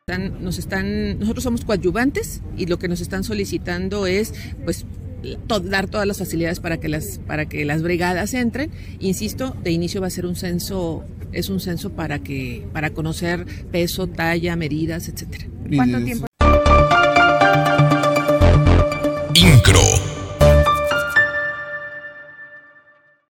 Nosotros somos coadyuvantes y lo que nos están solicitando es, pues, dar todas las facilidades para que las brigadas entren. Insisto, de inicio va a ser un censo para conocer peso, talla, medidas, etcétera. ¿Cuánto tiempo